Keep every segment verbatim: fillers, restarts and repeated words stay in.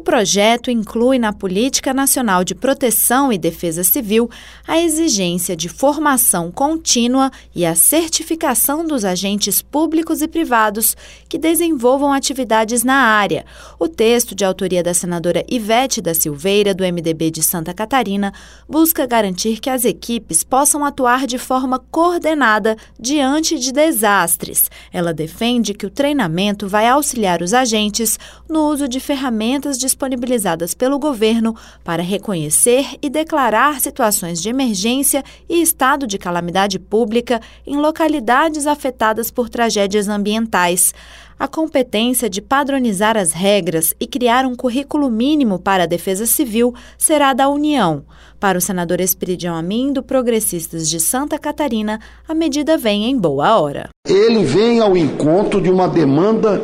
projeto inclui na Política Nacional de Proteção e Defesa Civil a exigência de formação contínua e a certificação dos agentes públicos e privados que desenvolvam atividades na área. O texto, de autoria da senadora Ivete da Silveira, do M D B de Santa Catarina, busca garantir que as equipes possam atuar de forma coordenada diante de desastres. Ela defende que o treinamento vai auxiliar os agentes no uso de ferramentas disponibilizadas pelo governo para reconhecer e declarar situações de emergência e estado de calamidade pública em localidades afetadas por tragédias ambientais. A competência de padronizar as regras e criar um currículo mínimo para a Defesa Civil será da União. Para o senador Esperidião Amin, do Progressistas de Santa Catarina, a medida vem em boa hora. Ele vem ao encontro de uma demanda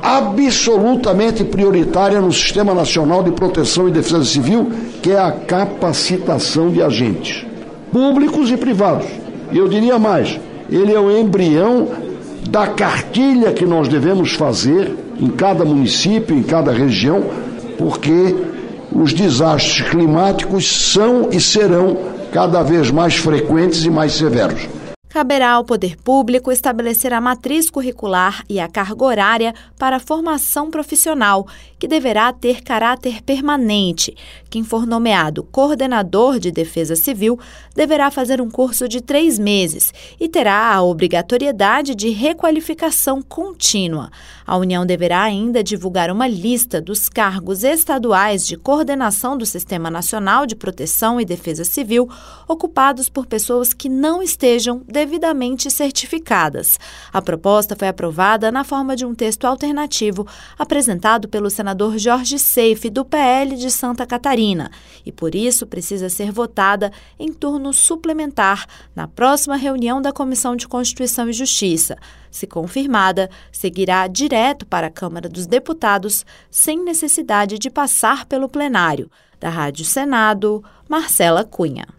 absolutamente prioritária no Sistema Nacional de Proteção e Defesa Civil, que é a capacitação de agentes públicos e privados. E eu diria mais, ele é o embrião da cartilha que nós devemos fazer em cada município, em cada região, porque os desastres climáticos são e serão cada vez mais frequentes e mais severos. Caberá ao poder público estabelecer a matriz curricular e a carga horária para a formação profissional, que deverá ter caráter permanente. Quem for nomeado coordenador de defesa civil deverá fazer um curso de três meses e terá a obrigatoriedade de requalificação contínua. A União deverá ainda divulgar uma lista dos cargos estaduais de coordenação do Sistema Nacional de Proteção e Defesa Civil ocupados por pessoas que não estejam devidamente certificadas. A proposta foi aprovada na forma de um texto alternativo apresentado pelo senador Jorge Seife, do P L de Santa Catarina, e por isso precisa ser votada em turno suplementar na próxima reunião da Comissão de Constituição e Justiça. Se confirmada, seguirá direto para a Câmara dos Deputados, sem necessidade de passar pelo plenário. Da Rádio Senado, Marcela Cunha.